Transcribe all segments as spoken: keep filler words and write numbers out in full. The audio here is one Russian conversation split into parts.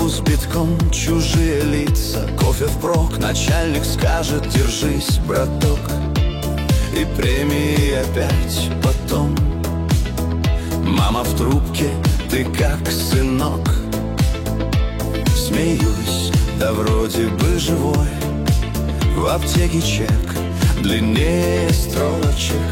Автобус битком, чужие лица, кофе впрок. Начальник скажет: держись, браток. И премии опять потом. Мама в трубке: ты как, сынок? Смеюсь, да вроде бы живой. В аптеке чек длиннее строчек.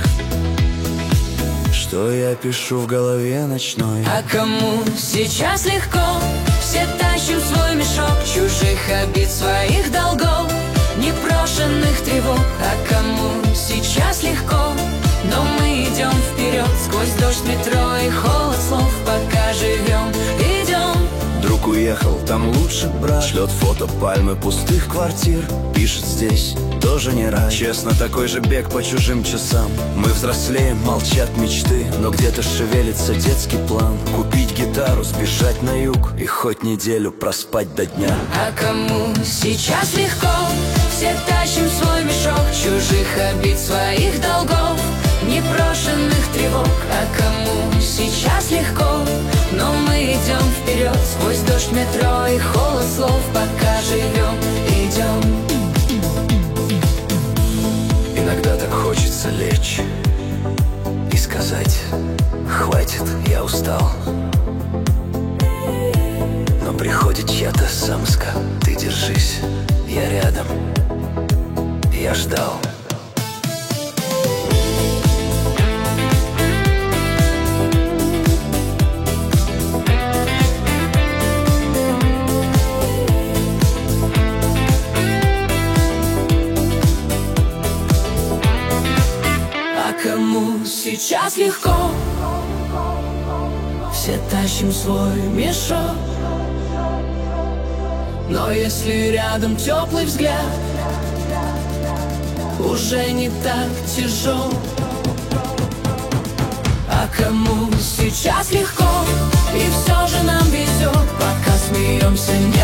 Что я пишу в голове ночной? А кому сейчас легко? Все тащим свой мешок чужих обид, своих долгов, непрошенных тревог. А кому сейчас легко? Но мы идем вперед, сквозь дождь, метро и холод слов, пока живем, идем. Друг уехал, там лучше брат. Шлет фото пальмы пустых квартир. Пишет здесь, тоже не рай. Честно, такой же бег по чужим часам. Мы взрослеем, молчат мечты, но где-то шевелится детский план. Купить гитару, сбежать на юг и хоть неделю проспать до дня. А кому сейчас легко? Все тащим свой мешок чужих обид, своих долгов, непрошенных тревог. А кому сейчас легко? Но мы идем вперед, сквозь дождь, метро и холод слов, пока живем, идем. Иногда так хочется лечь и сказать: хватит, я устал. Но приходит чья-то самска: ты держись, я рядом, я ждал. Кому сейчас легко? Все тащим свой мешок. Но если рядом теплый взгляд, уже не так тяжел. А кому сейчас легко? И все же нам везет, пока смеемся, не